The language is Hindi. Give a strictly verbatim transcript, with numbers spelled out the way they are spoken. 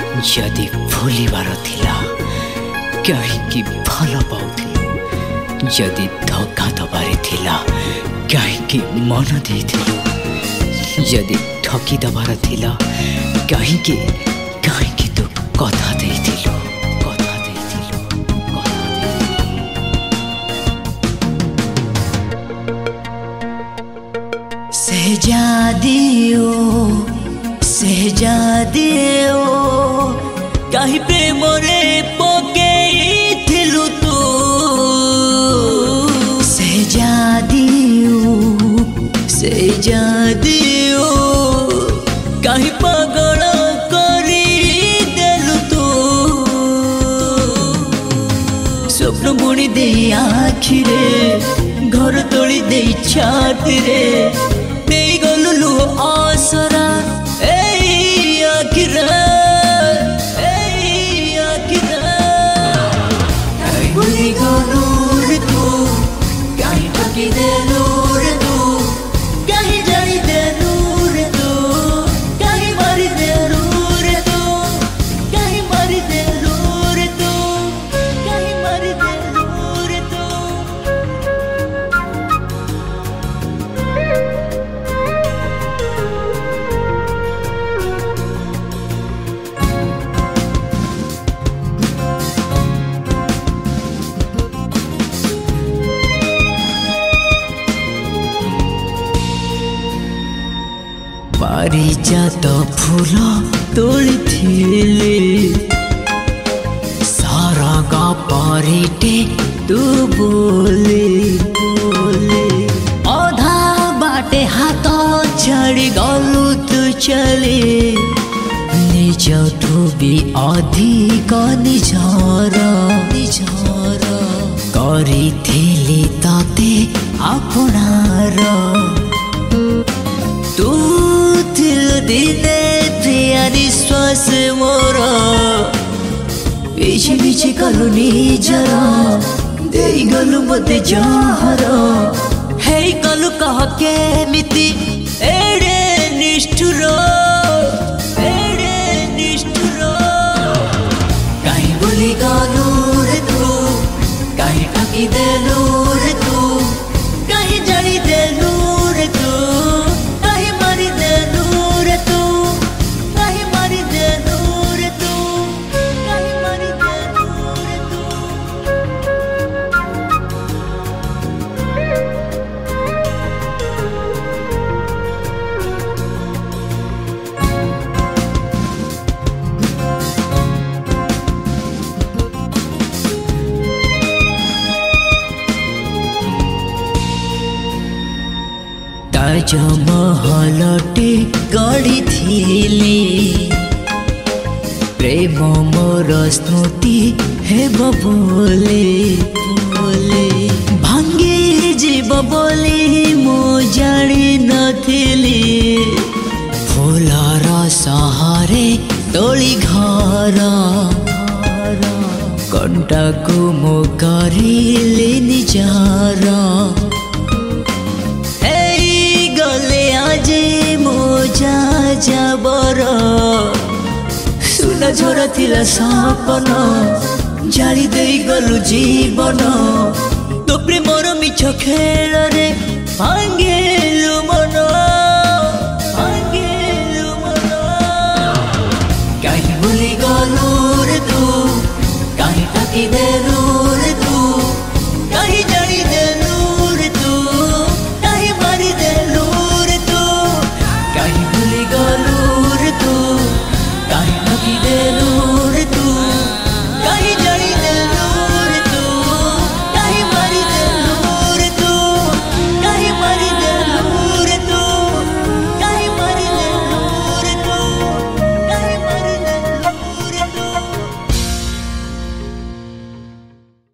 जदि भूलिबार थिला कहीं भल पाउथिलु, जदि धोखा दबारे थिला कहीं मन देथिलु, जदि ठकी दबार थिला कहीं कहीं तू कथा देथिलु कथा देथिलु कथा देथिलु। सहजादियो सहजादियो कहीं प्रेम रे पकेइथिलु तू, सहजादियो सहजादियो कहीं पागल करी देलु तू, स्वप्न बुणी दे आखिरे घर तोली दे छाती रे दे गलु लु आसरा ए आखिरा ए आखिरा कहीं भूली गलु रे तू, कहीं ठकी देलु रे तू, कहीं जाई देलु रे तू, कहीं मारी देलु रे तू, कहीं मारी देलु रे तू, कहीं मारी देलु रे तू। पारिजात फूल तोलिथिले सरग परिटे तू बोले बोले, अधा बाटे हाथ छाड़ी गलु तू चले, निजठु भी अधिक निझर निझर करिथिली तते आपणार, तू दिने प्रिया निश्वास मोर पिछे पिछे कलु निजर दे गलु मते जहर, हे कलु कह केमिति एड़े निष्ठुर एड़े निष्ठुर, कहीं भूली गलु रे तू, कहीं ठकी देलु रे तू, कहीं जानी देलु रे तू, ताजमहलटे गढ़ी प्रेम मोर स्मृति हेब बोले बोले, भांगी जीव बोली मो जानी नथिली, फूलर सहरे तोली घर कंटा को मो करिले निजार, जाबर सुना झरा थिला सपन जाली दे गलु जीवन, तो प्रेमर मिछ खेल रे भांगी